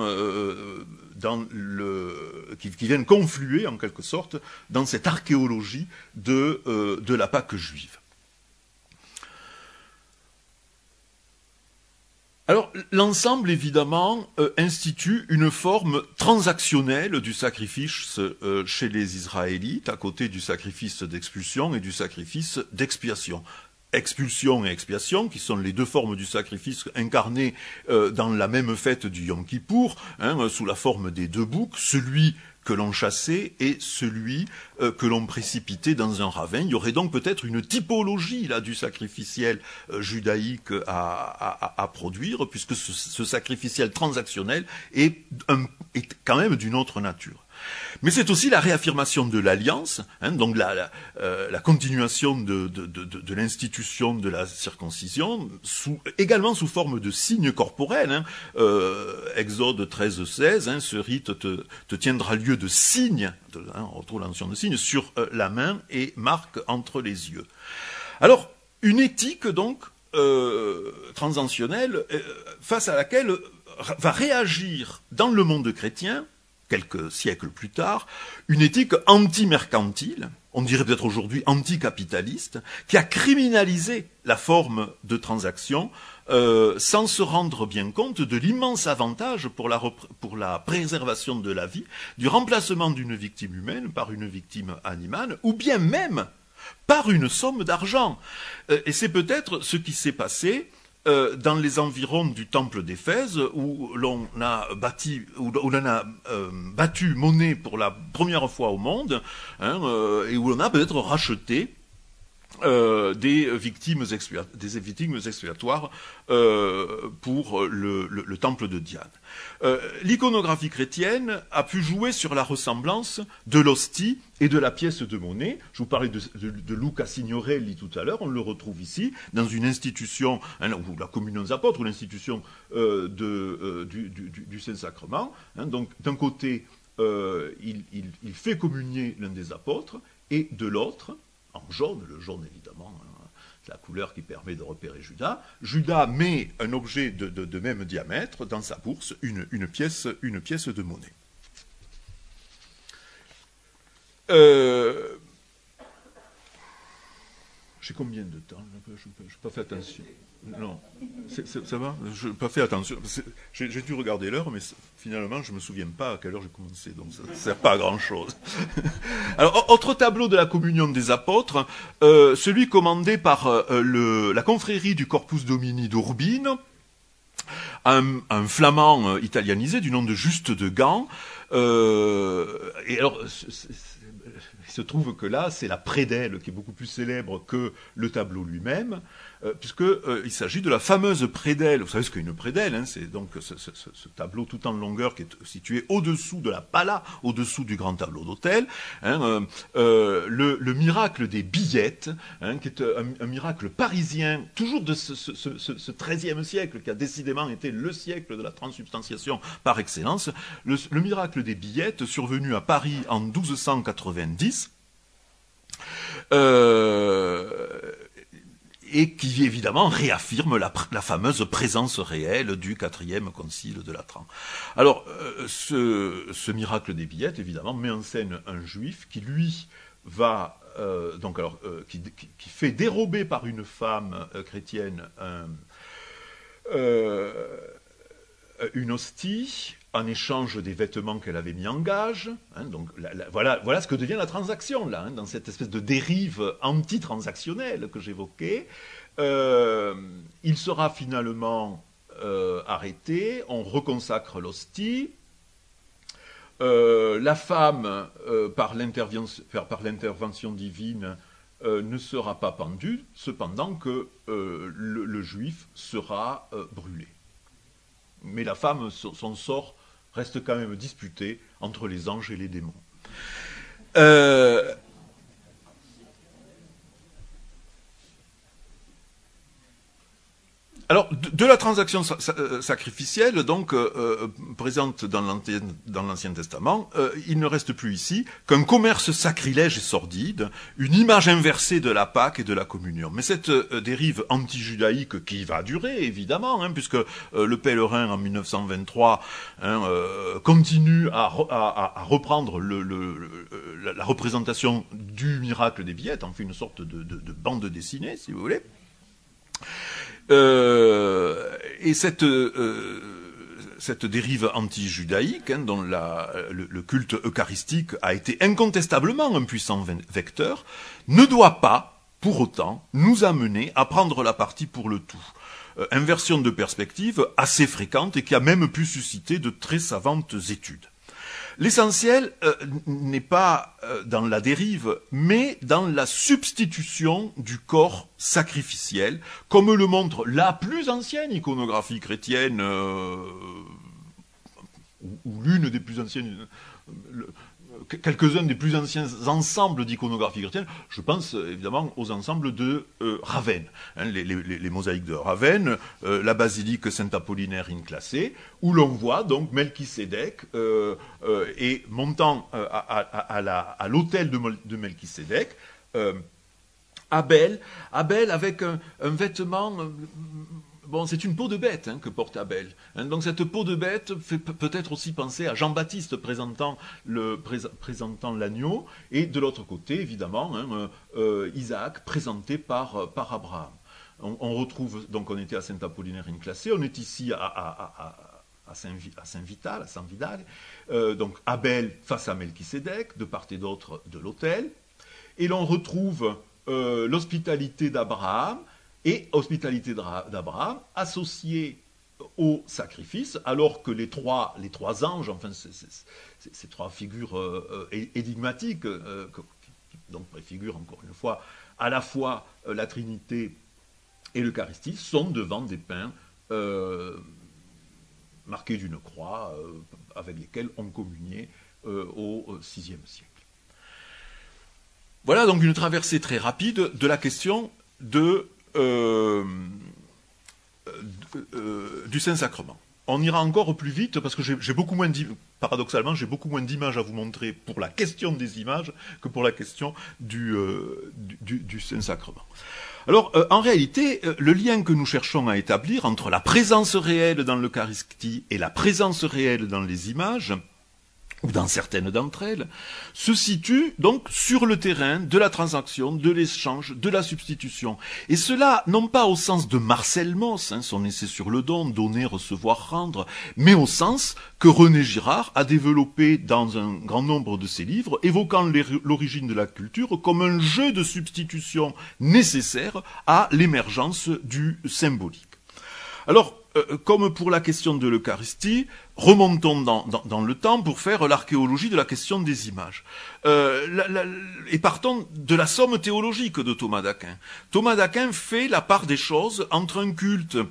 qui viennent confluer, en quelque sorte, dans cette archéologie de la Pâque juive. Alors, l'ensemble, évidemment, institue une forme transactionnelle du sacrifice chez les Israélites, à côté du sacrifice d'expulsion et du sacrifice d'expiation. Expulsion et expiation, qui sont les deux formes du sacrifice incarnées dans la même fête du Yom Kippour, hein, sous la forme des deux boucs, celui que l'on chassait et celui que l'on précipitait dans un ravin. Il y aurait donc peut-être une typologie là du sacrificiel judaïque à produire, puisque ce sacrificiel transactionnel est quand même d'une autre nature. Mais c'est aussi la réaffirmation de l'alliance, hein, donc la continuation de l'institution de la circoncision, également sous forme de signes corporels. Hein, Exode 13-16, hein, ce rite te tiendra lieu de signes, on retrouve la notion de signes, sur la main et marque entre les yeux. Alors, une éthique donc transactionnelle face à laquelle va réagir dans le monde chrétien, quelques siècles plus tard, une éthique anti-mercantile, on dirait peut-être aujourd'hui anticapitaliste, qui a criminalisé la forme de transaction sans se rendre bien compte de l'immense avantage pour la préservation de la vie, du remplacement d'une victime humaine par une victime animale, ou bien même par une somme d'argent. Et c'est peut-être ce qui s'est passé dans les environs du temple d'Éphèse, où l'on a battu monnaie pour la première fois au monde, hein, et où l'on a peut-être racheté des victimes expiatoires pour le temple de Diane. L'iconographie chrétienne a pu jouer sur la ressemblance de l'hostie et de la pièce de monnaie. Je vous parlais de Luca Signorelli tout à l'heure, on le retrouve ici, dans une institution, hein, ou la communion des apôtres, ou l'institution du Saint-Sacrement. Hein, donc, d'un côté, il fait communier l'un des apôtres, et de l'autre, en jaune, le jaune évidemment, hein, c'est la couleur qui permet de repérer Judas. Judas met un objet de même diamètre dans sa bourse, une pièce de monnaie. J'ai combien de temps? Je n'ai pas fait attention. Non, ça va? Je n'ai pas fait attention. J'ai dû regarder l'heure, mais finalement, je ne me souviens pas à quelle heure j'ai commencé, donc ça ne sert pas à grand-chose. Alors, autre tableau de la communion des apôtres, celui commandé par la confrérie du Corpus Domini d'Urbino, un flamand italianisé du nom de Juste de Gand. Et alors, il se trouve que là, c'est la prédelle qui est beaucoup plus célèbre que le tableau lui-même, puisqu'il s'agit de la fameuse prédelle. Vous savez ce qu'est une prédelle, hein, c'est donc ce tableau tout en longueur qui est situé au-dessous de la pala, au-dessous du grand tableau d'autel. Hein, le miracle des billettes, hein, qui est un miracle parisien, toujours de ce XIIIe siècle, qui a décidément été le siècle de la transsubstantiation par excellence. Le miracle des billettes, survenu à Paris en 1290, et qui évidemment réaffirme la fameuse présence réelle du 4e concile de Latran. Alors, ce miracle des billettes, évidemment, met en scène un juif qui, lui, va qui fait dérober par une femme chrétienne une hostie en échange des vêtements qu'elle avait mis en gage. Hein, donc voilà ce que devient la transaction, là, hein, dans cette espèce de dérive anti-transactionnelle que j'évoquais. Il sera finalement arrêté, on reconsacre l'hostie. La femme, par l'intervention divine, ne sera pas pendue, cependant que le juif sera brûlé. Mais la femme, son sort reste quand même disputé entre les anges et les démons. Alors, de la transaction sacrificielle, donc, présente dans l'Ancien Testament, il ne reste plus ici qu'un commerce sacrilège et sordide, une image inversée de la Pâque et de la communion. Mais cette dérive anti-judaïque qui va durer, évidemment, puisque le pèlerin en 1923 continue à reprendre la représentation du miracle des billettes, en fait une sorte de bande dessinée, si vous voulez. Et cette dérive anti-judaïque, dont le culte eucharistique a été incontestablement un puissant vecteur, ne doit pas, pour autant, nous amener à prendre la partie pour le tout. Inversion de perspective assez fréquente et qui a même pu susciter de très savantes études. L'essentiel n'est pas dans la dérive, mais dans la substitution du corps sacrificiel, comme le montre la plus ancienne iconographie chrétienne, ou l'une des plus anciennes, quelques-uns des plus anciens ensembles d'iconographie chrétienne. Je pense évidemment aux ensembles de Ravenne, les mosaïques de Ravenne, la basilique Saint-Apollinaire inclassée, où l'on voit donc Melchisédek et montant à l'autel de Melchisédek, Abel avec un vêtement. Bon, c'est une peau de bête que porte Abel. Donc cette peau de bête fait peut-être aussi penser à Jean-Baptiste présentant l'agneau, et de l'autre côté, évidemment, Isaac présenté par Abraham. On retrouve, donc on était à Saint-Apollinaire inclassé, on est ici à Saint-Vital, à Saint-Vidal, donc Abel face à Melchisédek, de part et d'autre de l'autel, et l'on retrouve l'hospitalité d'Abraham, et hospitalité d'Abraham associée au sacrifice, alors que les trois anges, enfin ces trois figures énigmatiques, qui donc préfigurent encore une fois à la fois la Trinité et l'Eucharistie, sont devant des pains marqués d'une croix, avec lesquels on communiait au VIe siècle. Voilà donc une traversée très rapide de la question du Saint-Sacrement. On ira encore plus vite parce que paradoxalement, j'ai beaucoup moins d'images à vous montrer pour la question des images que pour la question du Saint-Sacrement. Alors, en réalité, le lien que nous cherchons à établir entre la présence réelle dans l'Eucharistie et la présence réelle dans les images, ou dans certaines d'entre elles, se situe donc sur le terrain de la transaction, de l'échange, de la substitution. Et cela, non pas au sens de Marcel Mauss, son essai sur le don, donner, recevoir, rendre, mais au sens que René Girard a développé dans un grand nombre de ses livres, évoquant l'origine de la culture comme un jeu de substitution nécessaire à l'émergence du symbolique. Alors, comme pour la question de l'Eucharistie, remontons dans le temps pour faire l'archéologie de la question des images. Et partons de la somme théologique de Thomas d'Aquin. Thomas d'Aquin fait la part des choses entre un culte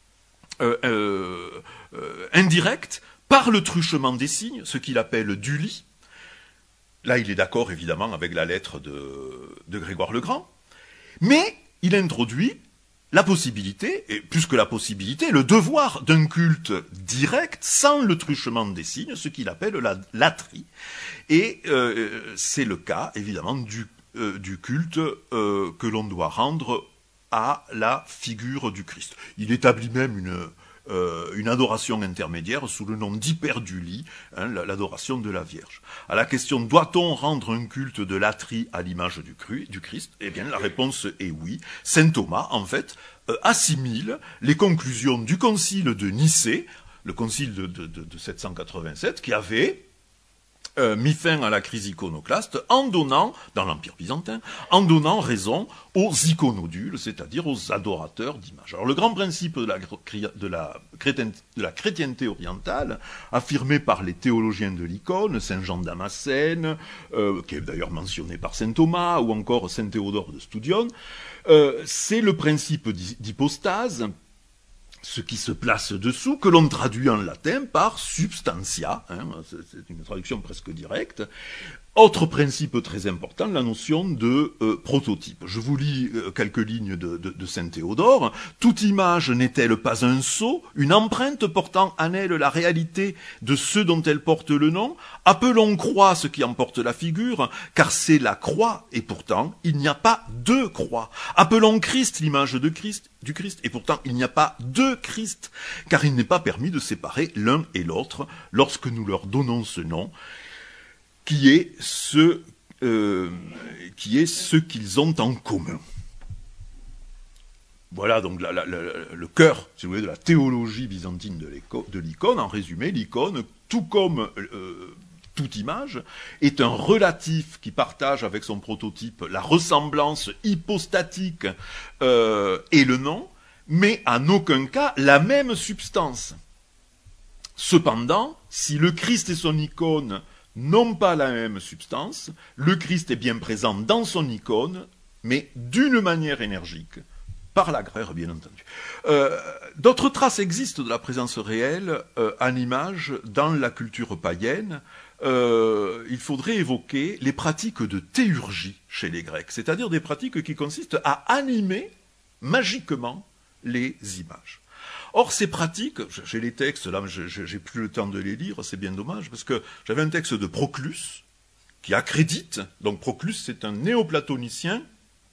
indirect par le truchement des signes, ce qu'il appelle Dully. Là, il est d'accord évidemment avec la lettre de Grégoire le Grand, mais il introduit la possibilité, et plus que la possibilité, le devoir d'un culte direct sans le truchement des signes, ce qu'il appelle la latrie. Et c'est le cas, évidemment, du culte que l'on doit rendre à la figure du Christ. Il établit même une adoration intermédiaire sous le nom d'hyperdulie, l'adoration de la Vierge. À la question « Doit-on rendre un culte de latrie à l'image du Christ ?» Eh bien, la réponse est oui. Saint Thomas, en fait, assimile les conclusions du concile de Nicée, le concile de 787, qui avait mis fin à la crise iconoclaste en donnant, dans l'Empire byzantin, en donnant raison aux iconodules, c'est-à-dire aux adorateurs d'images. Alors le grand principe de la chrétienté orientale, affirmé par les théologiens de l'icône, Saint Jean Damascène, qui est d'ailleurs mentionné par Saint Thomas, ou encore Saint Théodore de Studione, c'est le principe d'hypostase, ce qui se place dessous, que l'on traduit en latin par substantia, c'est une traduction presque directe, Autre principe très important, la notion de prototype. Je vous lis quelques lignes de saint Théodore. Toute image n'est-elle pas un sceau, une empreinte portant en elle la réalité de ce dont elle porte le nom? Appelons croix ce qui en porte la figure, car c'est la croix, et pourtant il n'y a pas deux croix. Appelons Christ l'image du Christ, et pourtant il n'y a pas deux Christ, car il n'est pas permis de séparer l'un et l'autre lorsque nous leur donnons ce nom, qui est ce qu'ils ont en commun. Voilà donc le cœur, si vous voulez, de la théologie byzantine de l'icône. En résumé, l'icône, tout comme toute image, est un relatif qui partage avec son prototype la ressemblance hypostatique et le nom, mais en aucun cas la même substance. Cependant, si le Christ et son icône n'ont pas la même substance, le Christ est bien présent dans son icône, mais d'une manière énergique, par la grère bien entendu. D'autres traces existent de la présence réelle en image dans la culture païenne. Il faudrait évoquer les pratiques de théurgie chez les Grecs, c'est-à-dire des pratiques qui consistent à animer magiquement les images. Or, ces pratiques, j'ai les textes, là, j'ai plus le temps de les lire, c'est bien dommage, parce que j'avais un texte de Proclus, qui accrédite, donc Proclus, c'est un néoplatonicien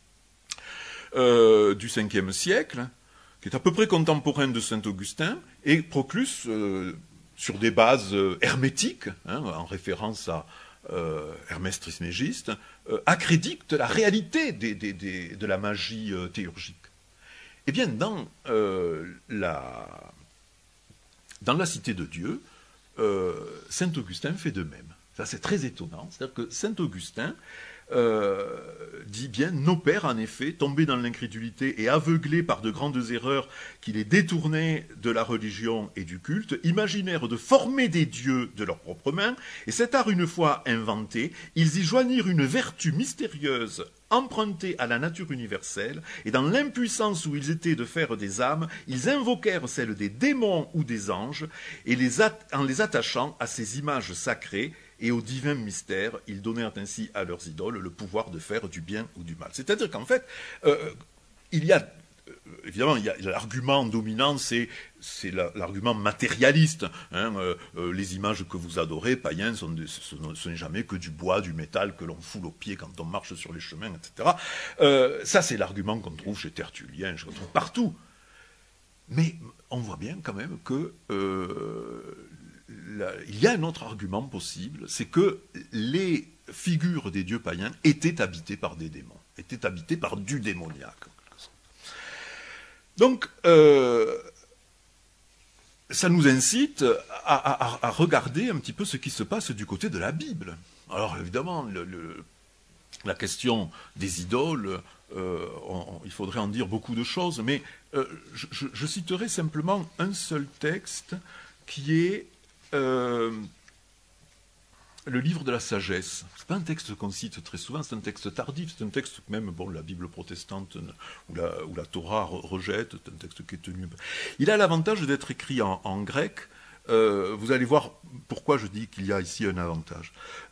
du 5e siècle, qui est à peu près contemporain de saint Augustin, et Proclus, sur des bases hermétiques, en référence à Hermès Trismégiste, accrédite la réalité de la magie théurgique. Eh bien, dans la Cité de Dieu, saint Augustin fait de même. Ça, c'est très étonnant. C'est-à-dire que saint Augustin dit bien, nos pères, en effet, tombés dans l'incrédulité et aveuglés par de grandes erreurs qui les détournaient de la religion et du culte, imaginèrent de former des dieux de leurs propres mains, et cet art une fois inventé, ils y joignirent une vertu mystérieuse empruntés à la nature universelle, et dans l'impuissance où ils étaient de faire des âmes, ils invoquèrent celle des démons ou des anges, et en les attachant à ces images sacrées et aux divins mystères, ils donnèrent ainsi à leurs idoles le pouvoir de faire du bien ou du mal. C'est-à-dire qu'en fait, il y a évidemment, l'argument dominant, c'est l'argument matérialiste. Les images que vous adorez, païens, ce n'est jamais que du bois, du métal que l'on foule aux pieds quand on marche sur les chemins, etc. Ça, c'est l'argument qu'on trouve chez Tertullien, je le trouve partout. Mais on voit bien quand même que il y a un autre argument possible, c'est que les figures des dieux païens étaient habitées par des démons, étaient habitées par du démoniaque. Donc, ça nous incite à regarder un petit peu ce qui se passe du côté de la Bible. Alors, évidemment, la question des idoles, il faudrait en dire beaucoup de choses, mais je citerai simplement un seul texte qui est le livre de la sagesse. Ce n'est pas un texte qu'on cite très souvent, c'est un texte tardif, c'est un texte que même la Bible protestante ou la Torah rejette, c'est un texte qui est tenu. Il a l'avantage d'être écrit en grec. Vous allez voir pourquoi je dis qu'il y a ici un avantage.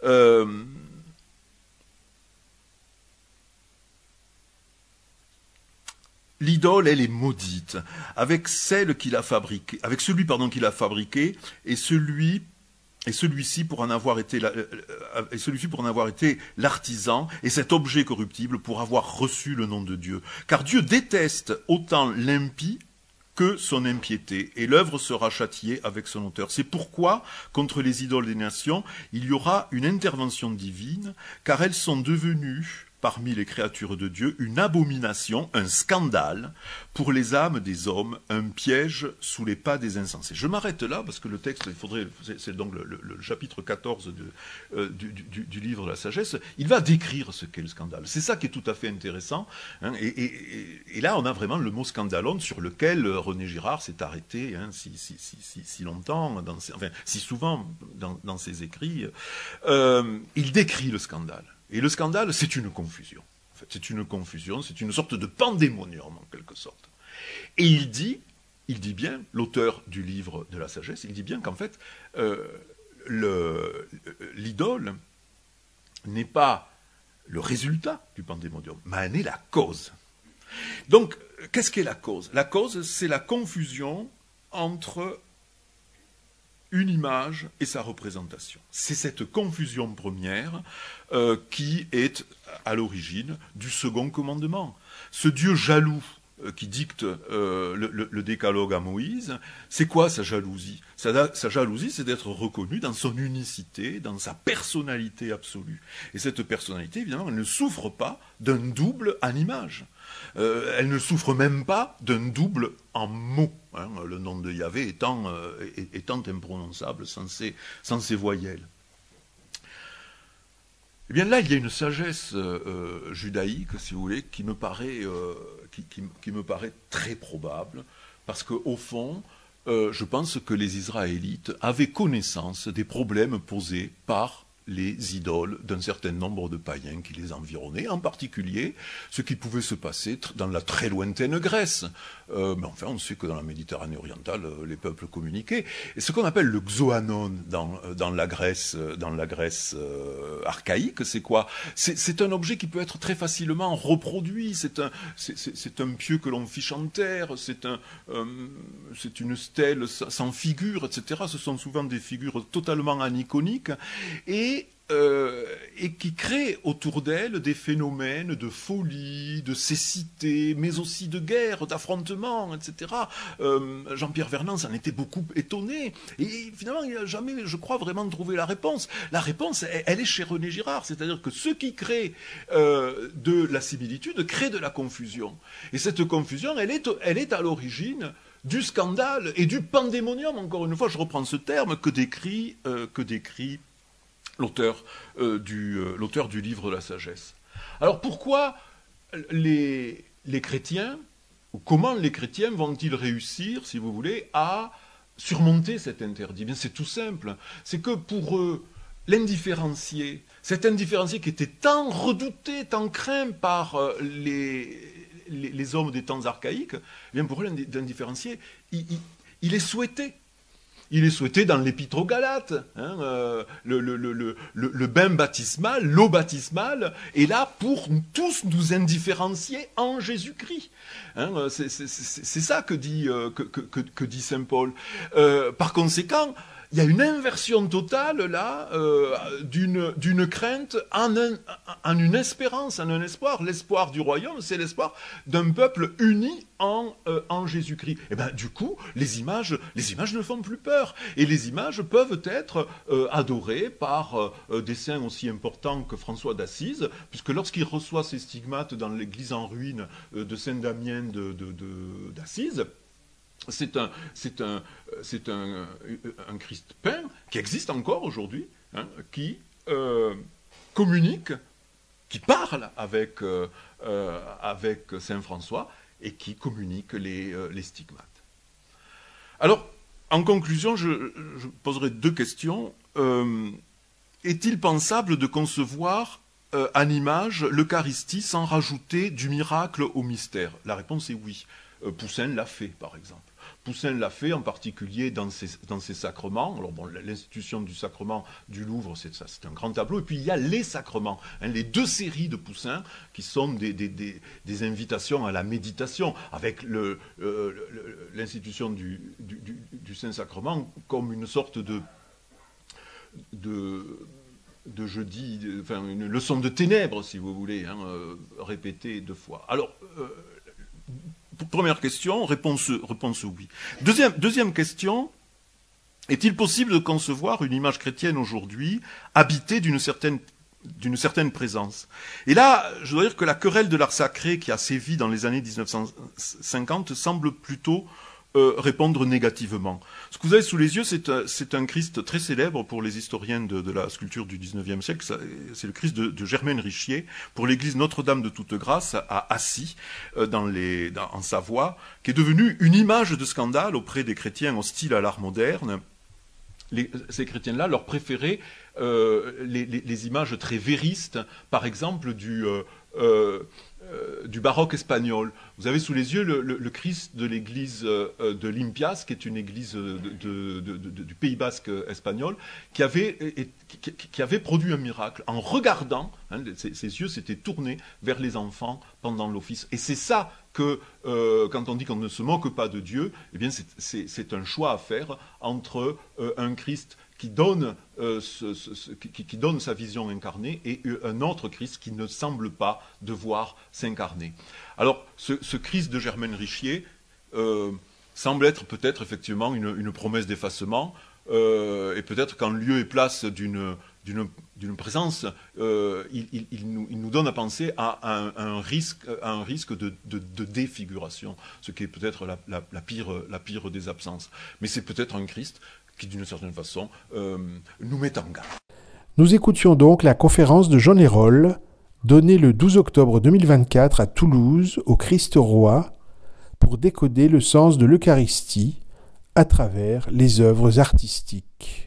L'idole, elle est maudite, avec celle qu'il a fabriquée, avec celui qui l'a fabriquée, et celui-ci pour en avoir été l'artisan, et cet objet corruptible pour avoir reçu le nom de Dieu. Car Dieu déteste autant l'impie que son impiété, et l'œuvre sera châtiée avec son auteur. C'est pourquoi, contre les idoles des nations, il y aura une intervention divine, car elles sont devenues, parmi les créatures de Dieu, une abomination, un scandale pour les âmes des hommes, un piège sous les pas des insensés. Je m'arrête là parce que le texte, c'est donc le chapitre 14 du livre de la sagesse, il va décrire ce qu'est le scandale. C'est ça qui est tout à fait intéressant. Et là, on a vraiment le mot scandalon sur lequel René Girard s'est arrêté si longtemps, si souvent dans ses écrits. Il décrit le scandale. Et le scandale, c'est une confusion. En fait, c'est une confusion, c'est une sorte de pandémonium, en quelque sorte. Et il dit bien, l'auteur du livre de la sagesse, il dit bien qu'en fait, l'idole, n'est pas le résultat du pandémonium, mais en est la cause. Donc, qu'est-ce qu'est la cause? La cause, c'est la confusion entre une image et sa représentation. C'est cette confusion première qui est à l'origine du second commandement. Ce Dieu jaloux qui dicte le décalogue à Moïse, c'est quoi sa jalousie? Sa jalousie, c'est d'être reconnu dans son unicité, dans sa personnalité absolue. Et cette personnalité, évidemment, elle ne souffre pas d'un double en image. Elle ne souffre même pas d'un double en mots, hein, le nom de Yahvé étant imprononçable sans ces voyelles. Eh bien là, il y a une sagesse judaïque, si vous voulez, qui me paraît très probable, parce qu'au fond, je pense que les Israélites avaient connaissance des problèmes posés par les idoles d'un certain nombre de païens qui les environnaient, en particulier ce qui pouvait se passer dans la très lointaine Grèce. Mais enfin, on sait que dans la Méditerranée orientale, les peuples communiquaient. Et ce qu'on appelle le xoanon dans la Grèce archaïque, c'est quoi? C'est un objet qui peut être très facilement reproduit. C'est un pieu que l'on fiche en terre. C'est une stèle sans figure, etc. Ce sont souvent des figures totalement aniconiques et qui crée autour d'elle des phénomènes de folie, de cécité, mais aussi de guerre, d'affrontement, etc. Jean-Pierre Vernant s'en était beaucoup étonné. Et finalement, il n'a jamais, je crois, vraiment trouvé la réponse. La réponse, elle est chez René Girard. C'est-à-dire que ce qui crée de la similitude crée de la confusion. Et cette confusion, elle est à l'origine du scandale et du pandémonium, encore une fois, je reprends ce terme, que décrit l'auteur du livre de la sagesse. Alors pourquoi les chrétiens, ou comment les chrétiens vont-ils réussir, si vous voulez, à surmonter cet interdit? Bien, c'est tout simple. C'est que pour eux, l'indifférencié, cet indifférencié qui était tant redouté, tant craint par les hommes des temps archaïques, bien pour eux, l'indifférencié, il est souhaité. Il est souhaité dans l'épître aux Galates, hein, le bain baptismal, l'eau baptismale, est là pour tous nous indifférencier en Jésus-Christ. Hein, c'est ça que dit saint Paul. Par conséquent, il y a une inversion totale là d'une crainte en une espérance, en un espoir. L'espoir du royaume, c'est l'espoir d'un peuple uni en Jésus-Christ. Et ben du coup, les images ne font plus peur. Et les images peuvent être adorées par des saints aussi importants que François d'Assise, puisque lorsqu'il reçoit ses stigmates dans l'église en ruine de Saint-Damien d'Assise, c'est un Christ peint qui existe encore aujourd'hui, hein, qui communique, qui parle avec Saint François et qui communique les stigmates. Alors, en conclusion, je poserai deux questions. Est-il pensable de concevoir en image l'Eucharistie sans rajouter du miracle au mystère? La réponse est oui. Poussin l'a fait, par exemple. Poussin l'a fait en particulier dans ses sacrements. Alors bon, l'institution du sacrement du Louvre, c'est un grand tableau. Et puis il y a les sacrements, hein, les deux séries de Poussin qui sont des invitations à la méditation, avec l'institution du Saint-Sacrement comme une sorte de jeudi, enfin une leçon de ténèbres, si vous voulez, hein, répétée deux fois. Alors, première question, réponse oui. Deuxième question, est-il possible de concevoir une image chrétienne aujourd'hui habitée d'une certaine présence? Et là, je dois dire que la querelle de l'art sacré qui a sévi dans les années 1950 semble plutôt répondre négativement. Ce que vous avez sous les yeux, c'est un Christ très célèbre pour les historiens de la sculpture du XIXe siècle. C'est le Christ de Germaine Richier pour l'église Notre-Dame de Toute-Grâce à Assy, en Savoie, qui est devenu une image de scandale auprès des chrétiens hostiles à l'art moderne. Ces chrétiens-là leur préféraient les images très véristes, par exemple du baroque espagnol. Vous avez sous les yeux le Christ de l'église de Limpias, qui est une église du Pays Basque espagnol, qui avait produit un miracle en regardant, hein, ses yeux s'étaient tournés vers les enfants pendant l'office. Et c'est ça que, quand on dit qu'on ne se moque pas de Dieu, eh bien c'est un choix à faire entre un Christ qui donne sa vision incarnée et un autre Christ qui ne semble pas devoir s'incarner. Alors, ce Christ de Germaine Richier semble être peut-être effectivement une promesse d'effacement, et peut-être qu'en lieu et place d'une présence, il nous donne à penser à un risque de défiguration, ce qui est peut-être la pire des absences. Mais c'est peut-être un Christ qui, d'une certaine façon, nous met en garde. Nous écoutions donc la conférence de Jean Hérol, donnée le 12 octobre 2024 à Toulouse, au Christ-Roi, pour décoder le sens de l'Eucharistie à travers les œuvres artistiques.